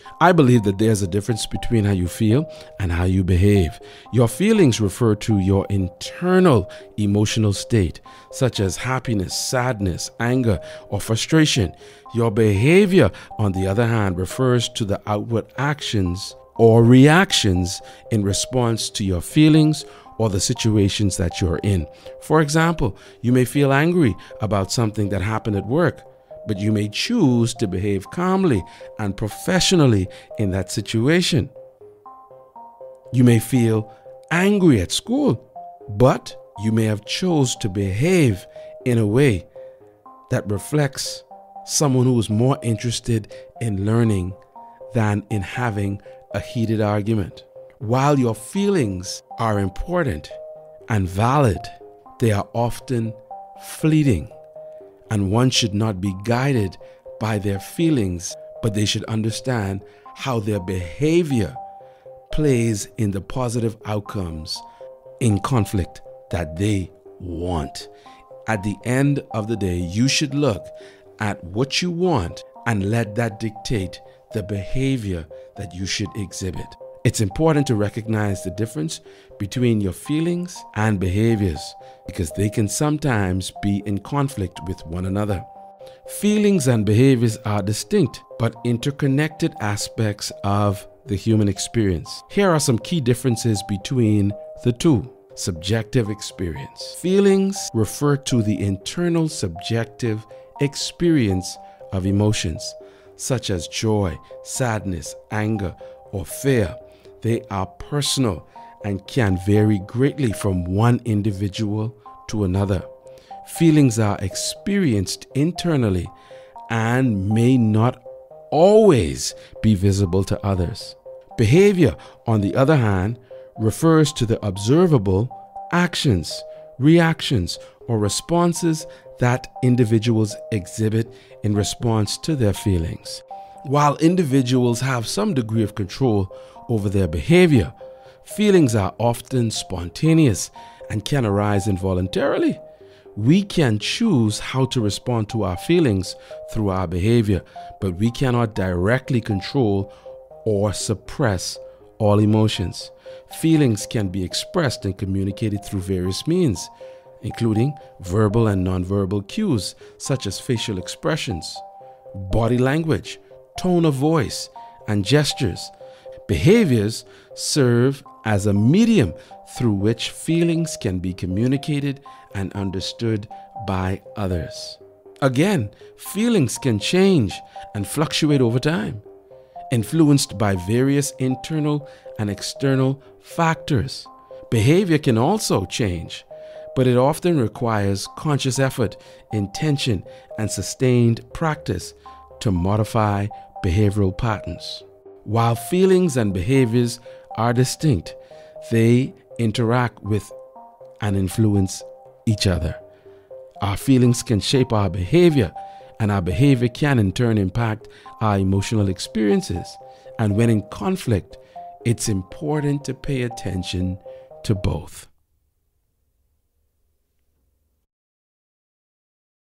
I believe that there's a difference between how you feel and how you behave. Your feelings refer to your internal emotional state, such as happiness, sadness, anger, or frustration. Your behavior, on the other hand, refers to the outward actions or reactions in response to your feelings or the situations that you're in. For example, you may feel angry about something that happened at work, but you may choose to behave calmly and professionally in that situation. You may feel angry at school, but you may have chosen to behave in a way that reflects someone who is more interested in learning than in having a heated argument. While your feelings are important and valid, they are often fleeting, and one should not be guided by their feelings, but they should understand how their behavior plays in the positive outcomes in conflict that they want. At the end of the day, you should look at what you want and let that dictate the behavior that you should exhibit. It's important to recognize the difference between your feelings and behaviors because they can sometimes be in conflict with one another. Feelings and behaviors are distinct but interconnected aspects of the human experience. Here are some key differences between the two. Subjective experience. Feelings refer to the internal subjective experience of emotions such as joy, sadness, anger, or fear. They are personal and can vary greatly from one individual to another. Feelings are experienced internally and may not always be visible to others. Behavior, on the other hand, refers to the observable actions, reactions, or responses that individuals exhibit in response to their feelings. While individuals have some degree of control over their behavior, feelings are often spontaneous and can arise involuntarily. We can choose how to respond to our feelings through our behavior, but we cannot directly control or suppress all emotions. Feelings can be expressed and communicated through various means, including verbal and nonverbal cues such as facial expressions, body language, tone of voice, and gestures. Behaviors serve as a medium through which feelings can be communicated and understood by others. Again, feelings can change and fluctuate over time, influenced by various internal and external factors. Behavior can also change, but it often requires conscious effort, intention, and sustained practice to modify behavioral patterns. While feelings and behaviors are distinct, they interact with and influence each other. Our feelings can shape our behavior, and our behavior can in turn impact our emotional experiences. And when in conflict, it's important to pay attention to both.